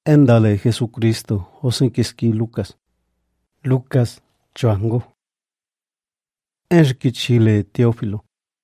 Éndale Jesucristo, Osinkiski Lucas. Lucas Chuango. Enrique Chile Teófilo.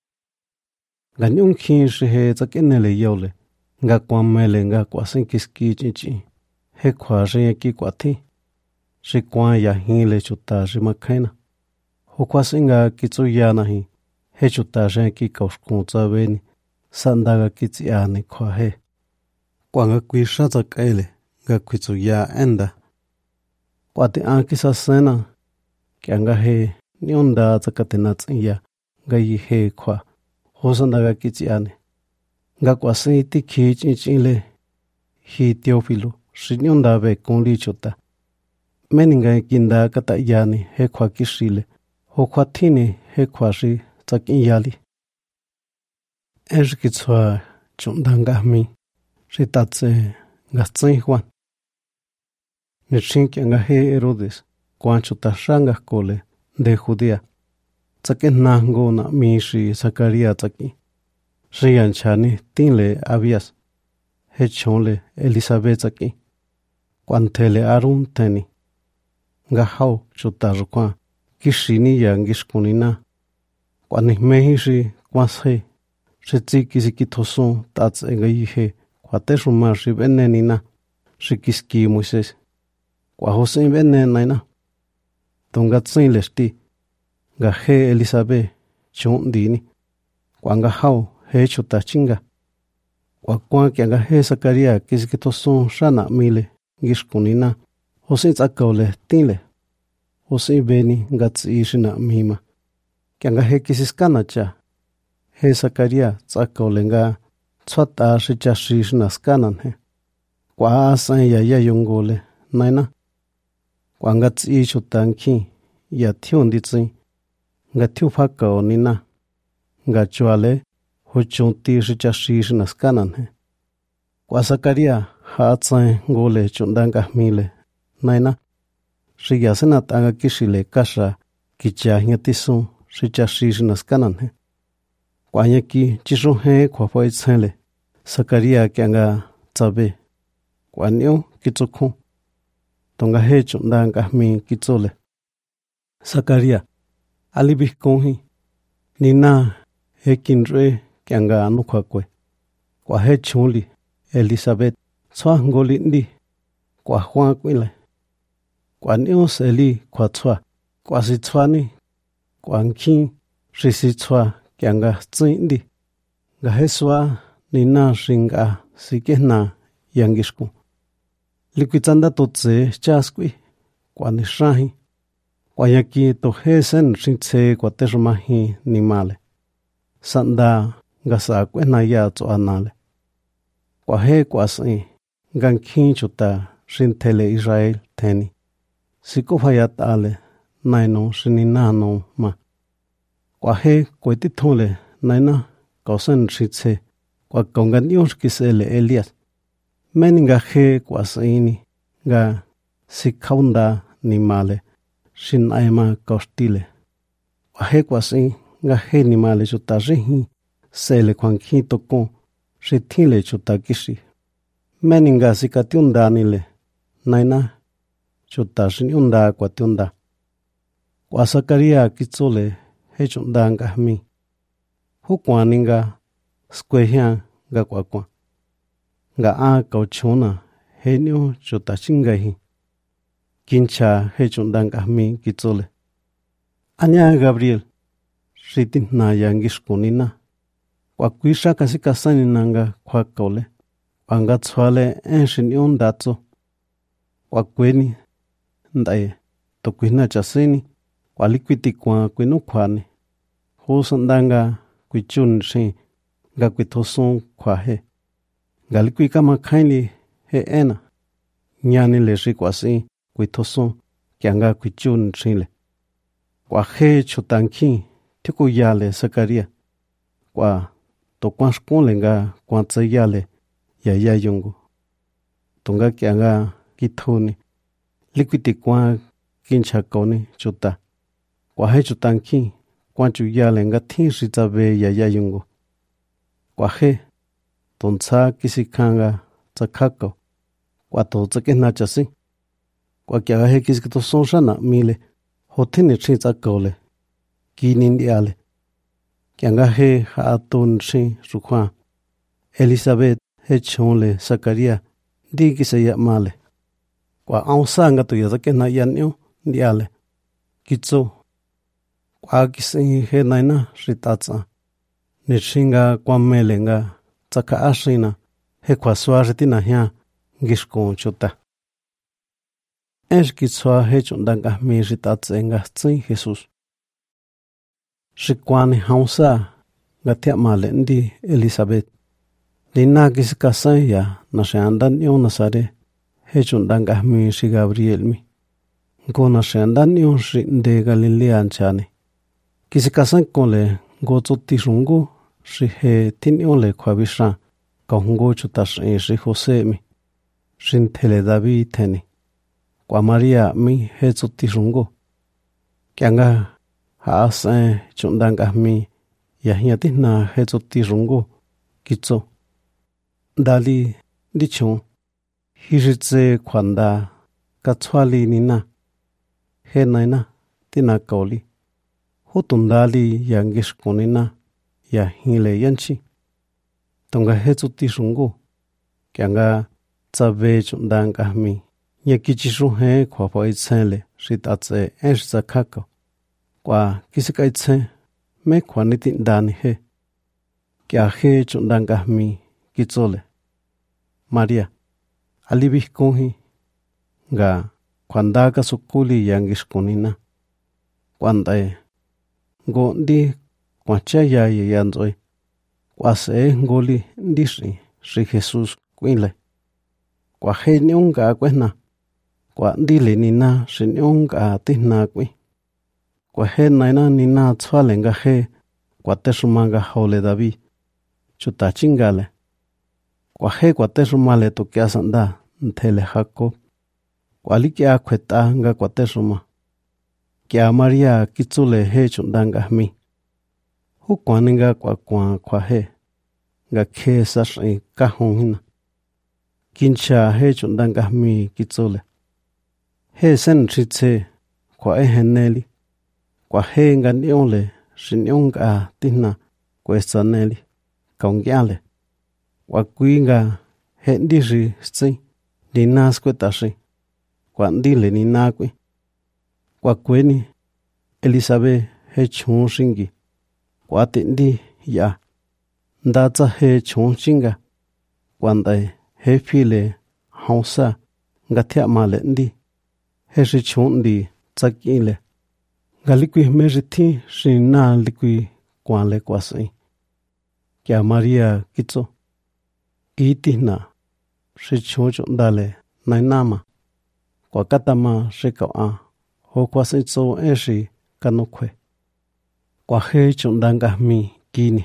Ganyun kin shihe zakenele yole. Nga kwamele nga kwasinkiski chichi. He kwa ki kwati. Shi kwa ya hile chuta rimakhaina. Ho kwasinga kitsuya hi. He chuta ki kaushkunza veni. Sandaga kitsiane kwa he. Kwa nga kwisha zakele. Nga kwitsuya enda. Kwati kisa sena. Kya nga he nyonda zakatena tsiya. Nga yi he kwa. Ho sandaga kitsiane. Nga kwasi tikhi chinchile. Hi Teófilo. Shi nyonda ve kunli chuta. Meni nga kinda kata yani he kwa kishile. Ho kwa tini he kwa shi tsakin yali. Enrique tsua chunda nga mi. Shi tatse nga tsin Juan. Nishin nga he Herodes. Kwan chuta shanga kole de Judea. Tsakin nango na mi shi Zacaria tsaki. Shi yanchani tinle Abias. He chonle Elizabeth tsaki. Kwan tele Arun teni. Nga hao chuta rukwan. Kishini ya ngishkunina. Kwan nihmehi shi kwan se. Shi tsi kisi kitosun tatse nga yihe. Kwa teshuma shi venenina. Shi kiski Moises. Kwa hosin venenaina. Tonga tsin leshti. Nga he Elizabeth chondini. Kwa nga hao he chuta chinga. Kwa kwan kia nga he Zacaria kisi kitosun shana mile ngishkunina. Hosin tsakaule tinle. Hosin veni nga tsi shina mima. Kia nga he kisi skana cha. He Zacaria tsakaule nga tswata shicha shina skanan he. Kwa asan ya yongole naina. Kwa nga tsi chuta nki ya thion di tsi. Nga thiu phakao nina. Nga chuale ho chonti shicha shina skanan he. Kwa Zacaria haa tsain ngole chundanga mile naina. Shi yasena tanga kishile kasha kicha hiatisun shicha shina skanan he. Kwa nyaki chishu he kwa fai tsenle. Zacaria kia nga tsabe. Kwa nyo kitsukun. Tonga he chundanga mi kitsole. Zacaria alibihkonhi. Nina he kinre kia nga anukwa kwe. Kwa he chunli Elizabeth tsua ngoli ndi. Kwa Juan kwile. Kwa nyo seli kwa tsua. Kwa si tsua ni. Kwa nkin risi tsua kia nga tsi ndi. Nga he sua nina shinga sikehna yangishku. Likwitsanda totse chaskwi. Kwa nishahi. Kwa yaki to he sen shintse kwa teshumahi ni male. Sanda nga sa kwena ya tsua nale. Kwa he kwa si nga nkin chuta shintele Israel teni. Sikufayat ale naino shininano ma. Kwa he kwa titole naina kausen shitse. Kwa kongan yonsh kisele Elias. Meni nga he kwa siini nga sikaunda ni male. Shin aima kaustile. Kwa he kwa si nga he ni male chuta rihi. Sele kwa nkin toko. Shitile chuta kishi. Meni nga sikatiunda nile. Naina chuta shiniunda kwa tiunda. Kwa Zacaria kitsole he chunda nga mi. Hukwani nga skwehia nga kwa kwa. Nga kauchuna he nyo chuta chingahi. Kincha he chunda nga mi kitsole. Anya Gabriel. Shitihna yangishkunina. Kwa kwisha kasikasani nanga kwa kaule. Kwa nga tsuale enshin datso. Kwa kweni ndaye. Tokwina chasini. Kwa likwiti kwa kwenu kwani. Hosandanga kwichun shi. Nga kwitosun kwa he. Nga likwika makhaili he ena. Nyani le shi kwa si kwitosun. Kia nga kwichun shile. Kwa he chutanki. Tiku yale Zacaria. Kwa to kwa shkole nga kwa tsayale ya yungu. Tonga kia nga kithoni. Likwiti kwa kincha koni chuta. Kwa he chutanki. Kwa chu yale nga thi shitabe ya yungu. Kwa he tontsa kisi kanga tsakako. Quả tổ cho cái na cho sinh. Quả kia hay cái tổ song sa na mi le. Hồ thiên ni chi cho cầu le. Kỳ nín đi ale. Kia nga hay hạ tôn chi ru khoa. Elizabeth hay chong le Sakaria đi cái say ma le. Quả ông sa nga tu ya cho cái na yan yêu đi ale. Kitso. Quả cái say hay này na ritatsa. Ni chinga kwa mele nga tsaka ashina. He kwa swari tina hia gishkon chuta. Kitsoa he chundanga mi ritatse nga tsin Jesus. Shikwani haunsa nga tia male ndi Elizabeth. Lina kisikasa ya na shandan yon nasare he chundanga mi shi Gabriel mi. Go na shandan yon shi nde Galilea chane. Kisikasa kole go tsuti shungu shi he tin yon le kwa bisha. Kahungo chuta shi Jose mi. Shin tele David teni. Kwa Maria mi he tsuti shungu. Kianga haasa chundanga mi ya hiatina he tsuti shungu. Kitso. Dali dichon. Hiritse kwanda katswali nina. He naina tina kauli. Hutundali yangish konina ya hile yanchi. Tonga he tsuti shungu. Kianga tsabe chundanga mi. Nya kichishu he kwa pa itsenle. Ritatse enshza kako. Kwa kisika itsen. Me kwa nitin dani he. Kia he chundanga mi. Kitsole. Maria. Alibih konhi. Nga kwandaka sukuli yangish konina. Kwandae. Go ndi kwa chaya yanzoi. Kwa se ngoli ndishi. Shi Jesus kwinle. Kwa he nyunga kwena. Kwa ndile nina shi nyunga tina kwi. Kwa he naina nina tswale nga he. Kwa teshumanga haule David. Chuta chingale. Kwa he kwa teshumale to kia sanda. Nthele Jacob. Kwa li kia kweta nga kwa teshuma. Kia Maria kitsule he chundanga mi. Hukwani nga kwa he. Nga ke sashi kahong hina. Kincha he chundanga mi kitsule. He sen chitse kwa heneli. Kwa he nga niole shinyonga tina kwesa neli. Kaungyale. Kwa kuinga he ndishi stsi. Ninas kwetashi. Kwa ndile ninakwi. Kwa kweni Elizabeth he chon shingi. Kwa tindi ya. Ndatsa he chon shinga. Kwa ndae he file hausa nga tia male ndi. He shi chon ndi tsakile. Nga likwi meriti shi na likwi kwa le kwa sai. Kia Maria kitso. Iti na. Shi chon chon dale nainama. Kwa katama shi kawa. Ho kwa sai tso eshi kanokwe. Kwa he chon danga mi kini.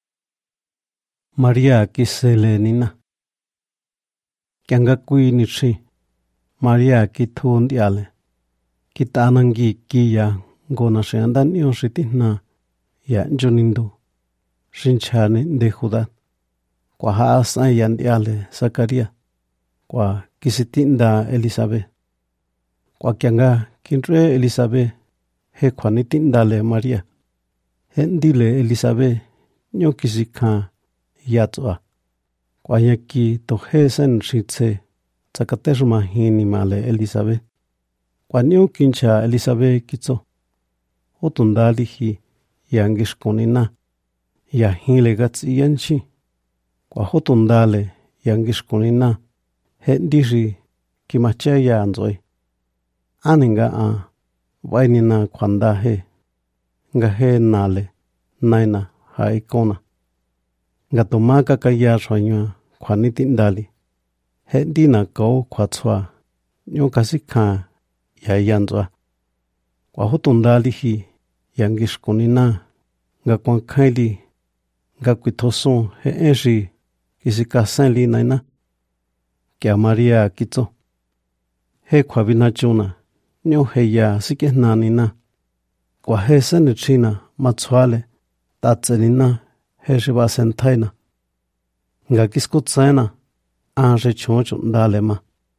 Maria kisele nina. Kianga kui nichi. Maria kitundi ale. Kitanangi kiya ngona sheandan yon shitina ya njonindu. Shinchane de Judá. Kwa haasa yandi ale Sakaria. Kwa kisitinda Elizabeth. Kwa kianga kintre Elizabeth. He kwa nitindale Maria. Hendile Elizabeth. Nyo kisika yatsua. Kwa yaki tohe sen shitse. Tsakateshma hini male Elizabeth. Kwa nyo kincha Elizabeth kitso. Otundali hi yangish konina. Ya hile gatsi yanchi. Kwa hotundale yangish konina. Hendishi kimachaya anzoi. Aninga a. Wainina kwanda he. Nga he nale. Naina haikona. Nga tomaka kaya shwanywa kwa nitindali. Hendina kou kwa tswa. Nyo kasika ya yanzwa. Kwa hotundali hi yangish konina. Nga kwa kaili. Nga kwitoson he enshi kisika senli naina. Kia Maria kitso. He kwa vinachuna. Nyo he ya sike nanina. Kwa he senichina matswale. Tatselina he shiba sentaina. Nga kisko tsena. Anje choncho ndale ma.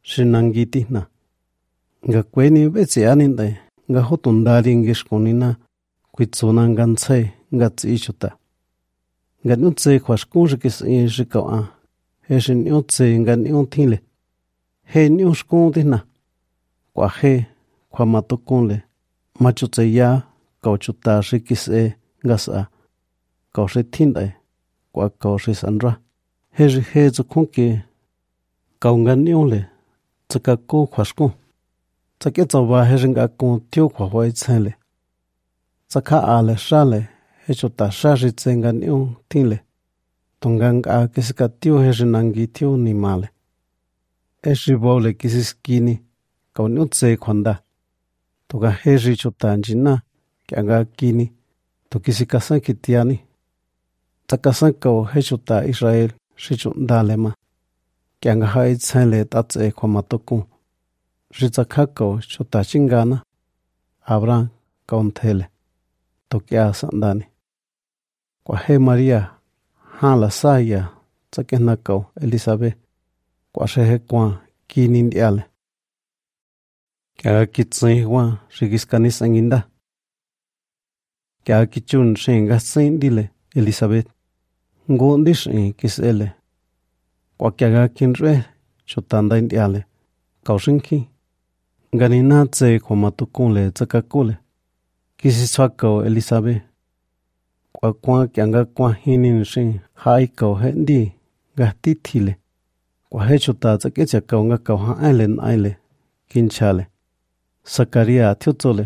shinangitina nga kweni betsi aninde nga hotundari ngishkunina kuitsuna ngantsai nga tsichuta nga nutse kwashkun rikis rikawa he shin utse nga untile he nyushkun dina kwa he kwa matukunle machutse ya kauchuta rikis ngasa kaushi tindai kwa kaushi sandra he zukunke kaunga nyule tsaka ko kwashkun tsake tsoba he nga kun tyo kwa hoi tsele tsaka ale shale he chuta shashi tsenga nyu tinle tunganga kisika tyo he nangi tyo ni male e shibole kisiskini kau nyu tse kwanda tuga he chuta njina kyanga kini to kisika sankitiani tsaka sanko he chuta Israel shichundalema kyanga hai tsele tatse kwa matokun Rizakako chuta chingana Abraham kaunthele tokia sandani kwa he Maria hala saya tsakenako Elizabeth kwa shehe kwa kinin diale kya kitsi wa rigiskani sanginda kya kichun shenga sindile Elizabeth ngondish kisele kwa kya kinre chutanda diale kaushinki ganina tse kwa matukunle tsakakule kisi tswako Elizabeth kwa kyanga kwa hinin shin haiko hendi gatithile kwa hechuta tsakecha kaunga kauha aile kinchale Sakaria thyotsole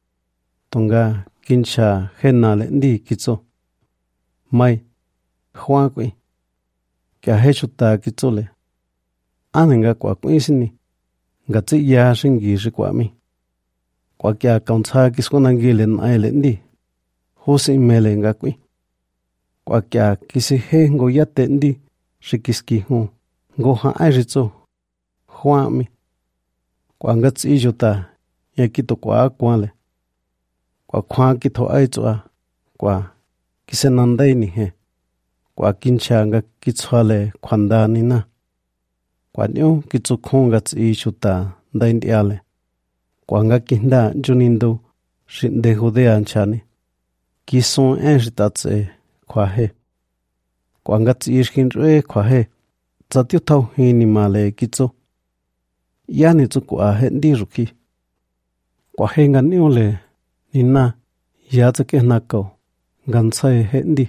tunga kincha henale ndi kitso mai huakwi kya hechuta kitsole anenga kwa kwisini ngatsi ya shingi shikwami kwa kya kauntsa kiskunangile aile ndi hosi mele ngakwi kwa kya kisi he ngoyate ndi shikiski hu ngoha airitso huami kwa ngatsi jota yakito kwa kwale kwa khwa kitho aitswa kwa kisenandai ni he kwa kinchanga kitswale khwandani na kwa nyu kitsukhunga tsi chuta ndaindiale kwa nga kinda junindo shinde Judea nchani kison enjitatse kwa he kwa nga tsi ishkinre kwa he tsatyu thau hini male kitso yani tsukwa he ndi ruki kwa he nga nyule nina ya tsake nako gantsai he ndi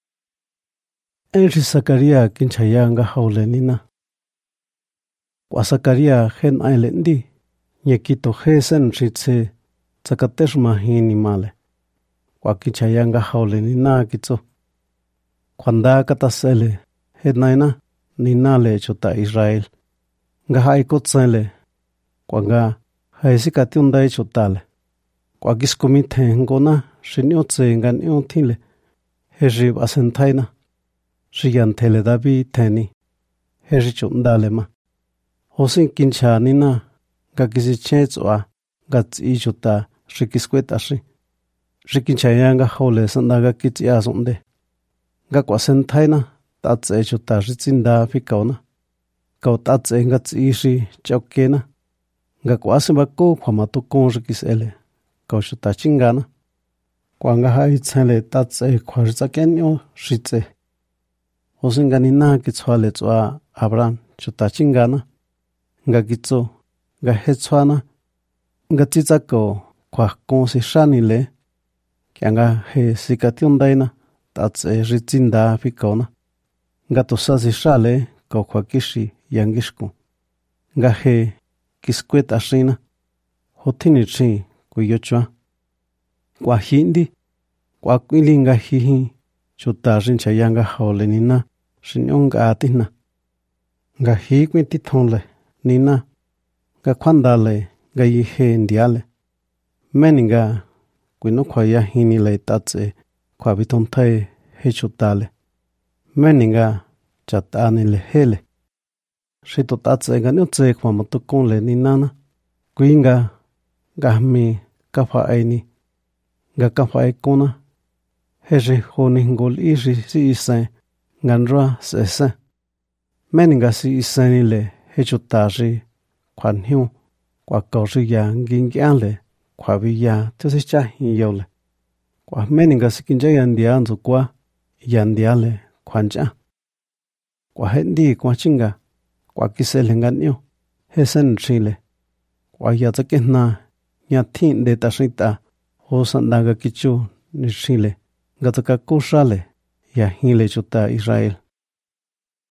enji Sakaria kinchaya nga haule nina kwa Sakaria hen aile ndi nyekito he sen ritse tsakateshma hini male kwa kinchaya nga haule nina kitso kwanda katasele he naina nina le chuta Israel nga haiko tsele kwa nga haisika tiundai chutale kwa kiskumithe ngona shinyotse nga nyuthile he rib asenthaina shiyanthele dabi theni he richundale ma hosin kincha nina ga kisi chetswa ga tsi chuta shikiskweta shi shikincha yanga hole sandaga kitya sonde ga kwasenthaina tatse chuta ritsinda fikauna kau tatse nga tsi shi chokena nga kwasiba ko phamato kon rikisele kau chuta chingana kwa nga hai tsale tatse khwarza kenyo shitse hosinga nina kitswale tswa Abraham chuta chingana nga kitso nga hetswana nga tsitsako kwa konsi shanile kyanga he sikatiundaina tatse ritsinda fikona nga tosasi shale ko kwa kishi yangishku nga he kiskweta shina hotini chi kuyochwa kwa hindi kwa kwilinga hihi chuta rincha yanga haule nina shinyonga atina nga hi kwiti thonle nina nga khwandale nga yihe ndiale meninga kwino khwaya hini le tatse khwa bitonthai he chutale meninga chatane le hele shito tatse ga nyotse khwa matukunle ninana kuinga gahmi kafa aini nga kafa aikona heje honi ngol iri si isa nganra sese meninga si isa nile he chutaji khoan hiu quả cầu sư ya ngin gian le quả vi ya cho sẽ cha hi yêu le quả mấy người sẽ kinh doanh ăn địa rồi qua yan địa le khoan cha quả hết đi quả chinga quả kí sẽ lên ngắn yêu hết sân chi le quả ya cho cái na nhà thiên để ta sinh ta hồ sanh daga kichu ni chi le gata ka kusha le ya hi le chuta Israel